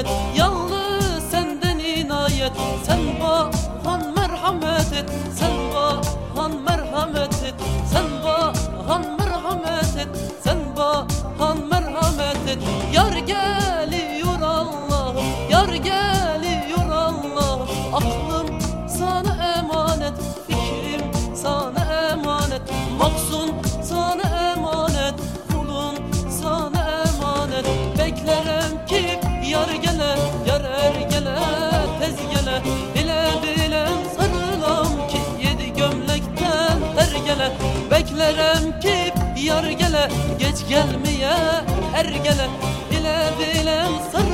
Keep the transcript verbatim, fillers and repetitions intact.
emanet. Yalnız senden inayet. Sen bahan merhamet et. Sen bahan merhamet et. Sen bahan merhamet et. Sen bahan merhamet et. Yar geliyor Allah'ım, yar geliyor Allah'ım. Aklım sana emanet, fikrim sana emanet. Maksun sana emanet, kulun sana emanet. Beklerim ki yar gele, yar er gele, tez gele. Bile bile sarılam ki yedi gömlekten ter gele. Beklerim ki yar gele, geç gelmeye er gele. Bile bile sarılam